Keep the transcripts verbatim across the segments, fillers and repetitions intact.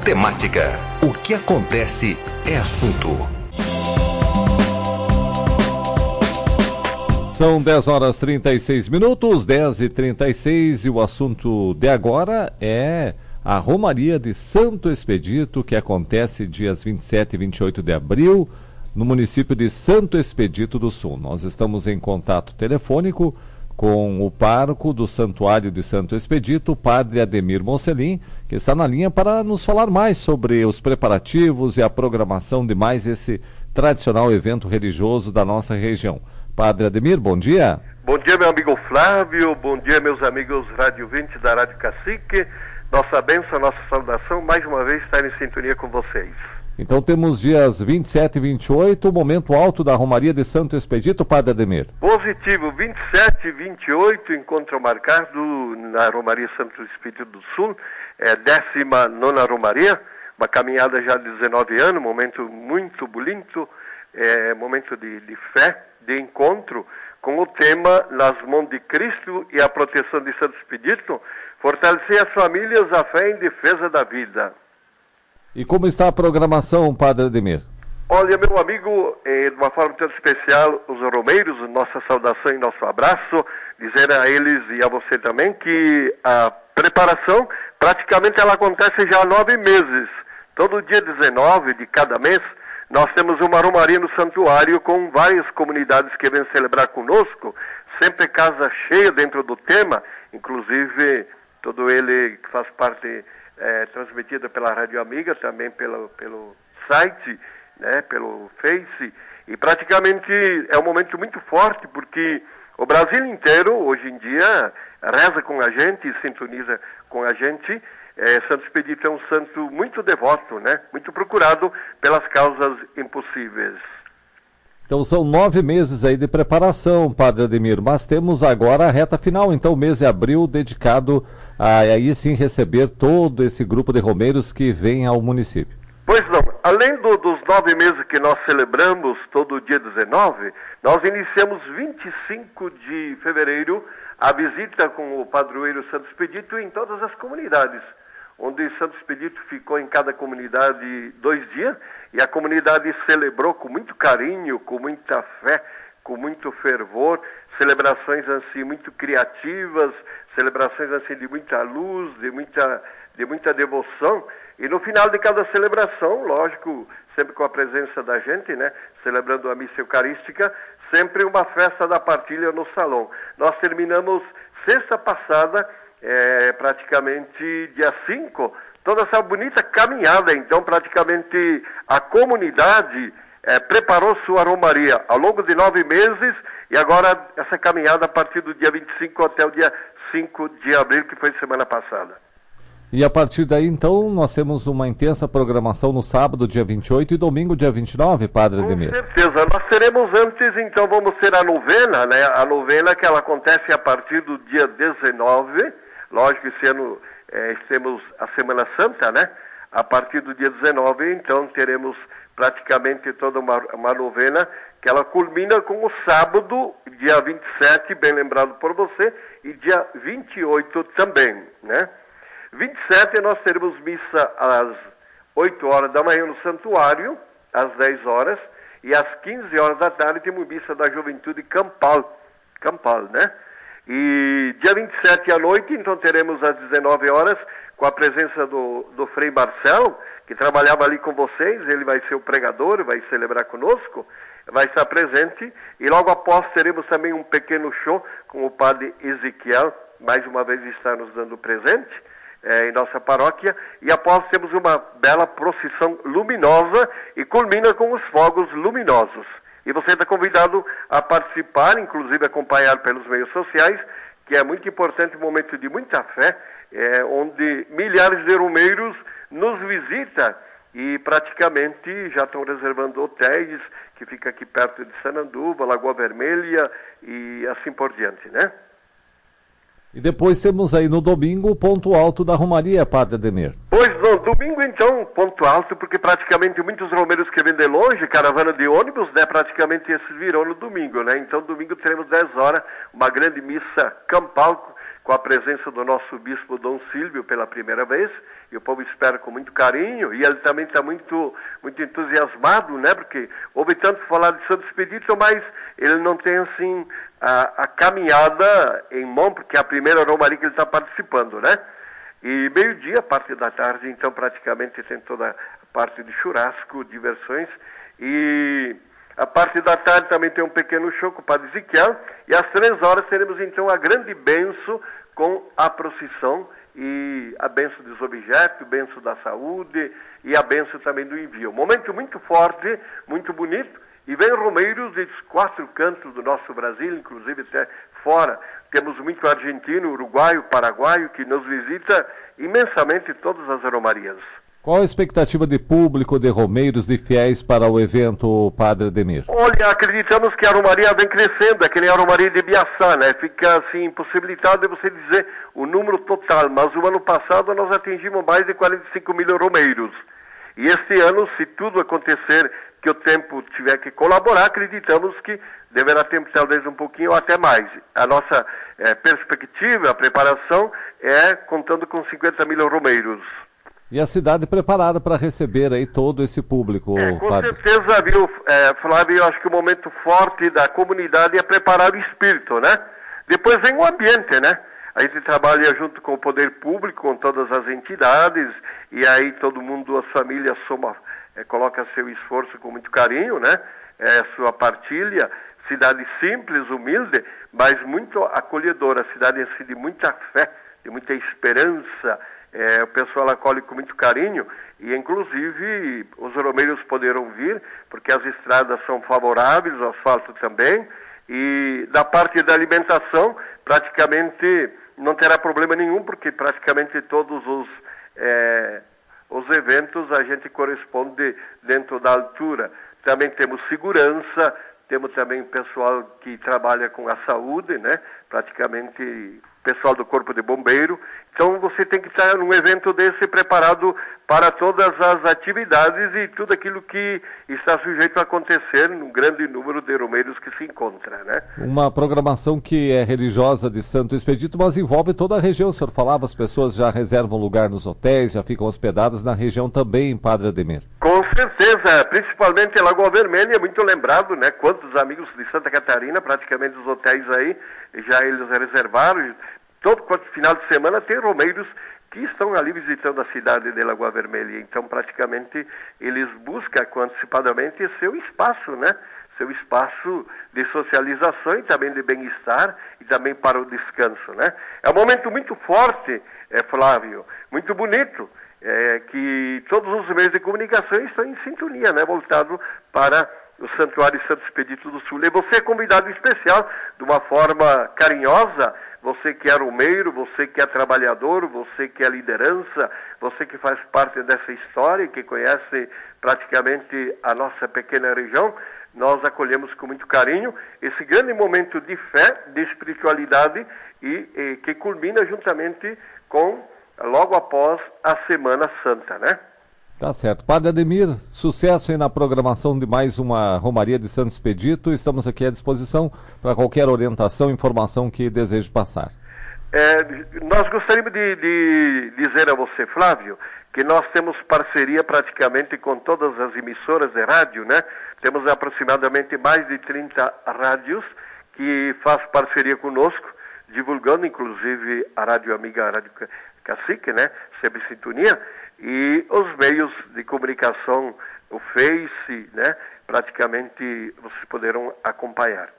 temática. O que acontece é assunto. São dez horas e trinta e seis minutos, dez e trinta e seis, e o assunto de agora é a Romaria de Santo Expedito, que acontece dias vinte e sete e vinte e oito de abril, no município de Santo Expedito do Sul. Nós estamos em contato telefônico com o pároco do Santuário de Santo Expedito, o padre Ademir Mocelin, que está na linha para nos falar mais sobre os preparativos e a programação de mais esse tradicional evento religioso da nossa região. Padre Ademir, bom dia. Bom dia, meu amigo Flávio, bom dia, meus amigos rádio ouvintes da Rádio Cacique. Nossa bênção, nossa saudação, mais uma vez estar em sintonia com vocês. Então temos dias vinte e sete e vinte e oito, o momento alto da Romaria de Santo Expedito, Padre Ademir. Positivo, vinte e sete e vinte e oito, encontro marcado na Romaria Santo Expedito do Sul, é décima nona Romaria, uma caminhada já de dezenove anos, momento muito bonito, é, momento de, de fé, de encontro, com o tema Nas Mãos de Cristo e a Proteção de Santo Expedito, fortalecer as famílias, a fé em defesa da vida. E como está a programação, Padre Ademir? Olha, meu amigo, eh, de uma forma muito especial, os romeiros, nossa saudação e nosso abraço, dizer a eles e a você também que a preparação, praticamente ela acontece já há nove meses. Todo dia dezenove de cada mês, nós temos uma romaria no santuário com várias comunidades que vêm celebrar conosco, sempre casa cheia dentro do tema, inclusive todo ele que faz parte é, transmitida pela Rádio Amiga, também pelo, pelo site, né, pelo Face, e praticamente é um momento muito forte, porque o Brasil inteiro, hoje em dia, reza com a gente e sintoniza com a gente. É, Santo Expedito é um santo muito devoto, né? Muito procurado pelas causas impossíveis. Então são nove meses aí de preparação, Padre Ademir, mas temos agora a reta final, então o mês de abril dedicado a aí sim receber todo esse grupo de romeiros que vem ao município. Pois não, além do, dos nove meses que nós celebramos todo dia dezenove, nós iniciamos vinte e cinco de fevereiro a visita com o padroeiro Santo Expedito em todas as comunidades, onde Santo Expedito ficou em cada comunidade dois dias, e a comunidade celebrou com muito carinho, com muita fé, com muito fervor, celebrações assim muito criativas, celebrações assim de muita luz, de muita, de muita devoção, e no final de cada celebração, lógico, sempre com a presença da gente, né, celebrando a missa eucarística, sempre uma festa da partilha no salão. Nós terminamos sexta passada, É, praticamente dia cinco, toda essa bonita caminhada. Então praticamente a comunidade é, preparou sua romaria ao longo de nove meses, e agora essa caminhada a partir do dia vinte e cinco até o dia cinco de abril, que foi semana passada. E a partir daí, então, nós temos uma intensa programação no sábado, dia vinte e oito, e domingo, dia vinte e nove, Padre Ademir. Com certeza. Nós teremos antes, então, vamos ter a novena, né? A novena que ela acontece a partir do dia dezenove. Lógico que esse ano é, temos a Semana Santa, né? A partir do dia dezenove, então, teremos praticamente toda uma, uma novena, que ela culmina com o sábado, dia vinte e sete, bem lembrado por você, e dia vinte e oito também, né? vinte e sete nós teremos missa às oito horas da manhã no santuário, às dez horas, e às quinze horas da tarde temos missa da Juventude Campal, Campal, né? E dia vinte e sete à noite, então teremos às dezenove horas, com a presença do, do Frei Marcelo, que trabalhava ali com vocês, ele vai ser o pregador, vai celebrar conosco, vai estar presente, e logo após teremos também um pequeno show com o padre Ezequiel, mais uma vez está nos dando presente, É, em nossa paróquia, e após temos uma bela procissão luminosa e culmina com os fogos luminosos. E você está convidado a participar, inclusive acompanhar pelos meios sociais, que é muito importante, um momento de muita fé, é, onde milhares de romeiros nos visitam e praticamente já estão reservando hotéis, que fica aqui perto de Sananduva, Lagoa Vermelha e assim por diante, né? E depois temos aí no domingo o ponto alto da Romaria, Padre Ademir. Pois no domingo então, ponto alto, porque praticamente muitos romeiros que vêm de longe, caravana de ônibus, né, praticamente esses virão no domingo, né? Então domingo teremos dez horas, uma grande missa campal com a presença do nosso bispo Dom Silvio pela primeira vez, e o povo espera com muito carinho, e ele também está muito, muito entusiasmado, né, porque ouve tanto falar de Santo Expedito, mas ele não tem, assim, a, a caminhada em mão, porque é a primeira romaria que ele está participando, né? E meio-dia, parte da tarde, então, praticamente tem toda a parte de churrasco, diversões, e a parte da tarde também tem um pequeno show com o Padre Ezequiel, e às três horas teremos, então, a grande benção com a procissão, e a benção dos objetos, a benção da saúde, e a benção também do envio. Um momento muito forte, muito bonito, e vem romeiros dos quatro cantos do nosso Brasil, inclusive até fora. Temos muito argentino, uruguaio, paraguaio, que nos visita imensamente todas as romarias. Qual a expectativa de público, de romeiros, de fiéis para o evento, Padre Ademir? Olha, acreditamos que a romaria vem crescendo, é que nem a romaria de Biaçá, né? Fica assim, impossibilitado de você dizer o número total, mas o ano passado nós atingimos mais de quarenta e cinco mil romeiros. E este ano, se tudo acontecer, que o tempo tiver que colaborar, acreditamos que deverá ter talvez um pouquinho ou até mais. A nossa é, perspectiva, a preparação é contando com cinquenta mil romeiros. E a cidade preparada para receber aí todo esse público, é, com Padre? certeza, viu, é, Flávio, eu acho que o momento forte da comunidade é preparar o espírito, né? Depois vem o ambiente, né? A gente trabalha junto com o poder público, com todas as entidades, e aí todo mundo, as famílias, soma, é, coloca seu esforço com muito carinho, né? É, sua partilha, cidade simples, humilde, mas muito acolhedora, cidade assim, de muita fé, de muita esperança. É, o pessoal acolhe com muito carinho e, inclusive, os romeiros poderão vir, porque as estradas são favoráveis, o asfalto também, e da parte da alimentação, praticamente não terá problema nenhum, porque praticamente todos os, é, os eventos a gente corresponde dentro da altura. Também temos segurança, temos também pessoal que trabalha com a saúde, né? Praticamente pessoal do Corpo de Bombeiro. Então você tem que estar num evento desse preparado para todas as atividades e tudo aquilo que está sujeito a acontecer num grande número de romeiros que se encontra, né? Uma programação que é religiosa de Santo Expedito, mas envolve toda a região. O senhor falava, as pessoas já reservam lugar nos hotéis, já ficam hospedadas na região também, Padre Ademir. Com certeza, principalmente Lagoa Vermelha, é muito lembrado, né? Quantos amigos de Santa Catarina, praticamente os hotéis aí, já eles reservaram. Todo final de semana tem romeiros que estão ali visitando a cidade de Lagoa Vermelha. Então, praticamente, eles buscam antecipadamente seu espaço, né? Seu espaço de socialização e também de bem-estar e também para o descanso, né? É um momento muito forte, é, Flávio, muito bonito, é, que todos os meios de comunicação estão em sintonia, né? Voltado para o Santuário Santo Expedito do Sul. E você é convidado especial, de uma forma carinhosa, você que é romeiro, você que é trabalhador, você que é liderança, você que faz parte dessa história e que conhece praticamente a nossa pequena região, nós acolhemos com muito carinho esse grande momento de fé, de espiritualidade e, e que culmina juntamente com, logo após, a Semana Santa, né? Tá certo. Padre Ademir, sucesso aí na programação de mais uma Romaria de Santo Expedito. Estamos aqui à disposição para qualquer orientação, informação que deseje passar. É, nós gostaríamos de, de dizer a você, Flávio, que nós temos parceria praticamente com todas as emissoras de rádio, né? Temos aproximadamente mais de trinta rádios que fazem parceria conosco, divulgando inclusive a Rádio Amiga, a Rádio Cacique, né? Sempre em sintonia. E os meios de comunicação, o Face, né? Praticamente vocês poderão acompanhar.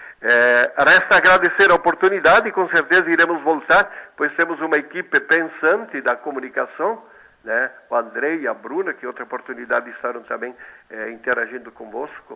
É, resta agradecer a oportunidade e com certeza iremos voltar, pois temos uma equipe pensante da comunicação, né? O André e a Bruna, que outra oportunidade estavam também é, interagindo conosco,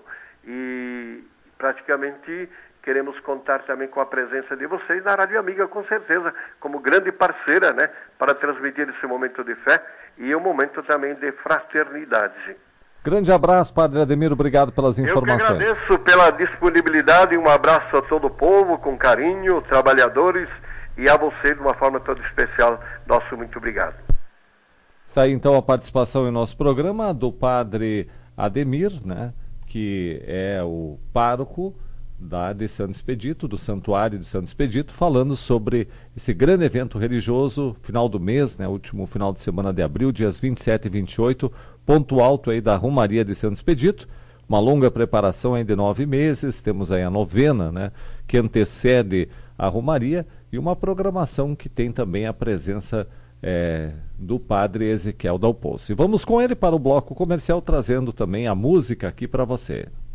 e praticamente queremos contar também com a presença de vocês na Rádio Amiga, com certeza, como grande parceira, né, para transmitir esse momento de fé e um momento também de fraternidade. Grande abraço, Padre Ademir, obrigado pelas informações. Eu que agradeço pela disponibilidade, um abraço a todo o povo, com carinho, trabalhadores, e a você de uma forma toda especial, nosso muito obrigado. Está aí então a participação em nosso programa do Padre Ademir, né, que é o pároco da de Santo Expedito, do Santuário de Santo Expedito, falando sobre esse grande evento religioso, final do mês, né, último final de semana de abril, dias vinte e sete e vinte e oito, ponto alto aí da Romaria de Santo Expedito, uma longa preparação aí de nove meses, temos aí a novena, né, que antecede a Romaria, e uma programação que tem também a presença é, do padre Ezequiel Dalpozo. E vamos com ele para o bloco comercial, trazendo também a música aqui para você.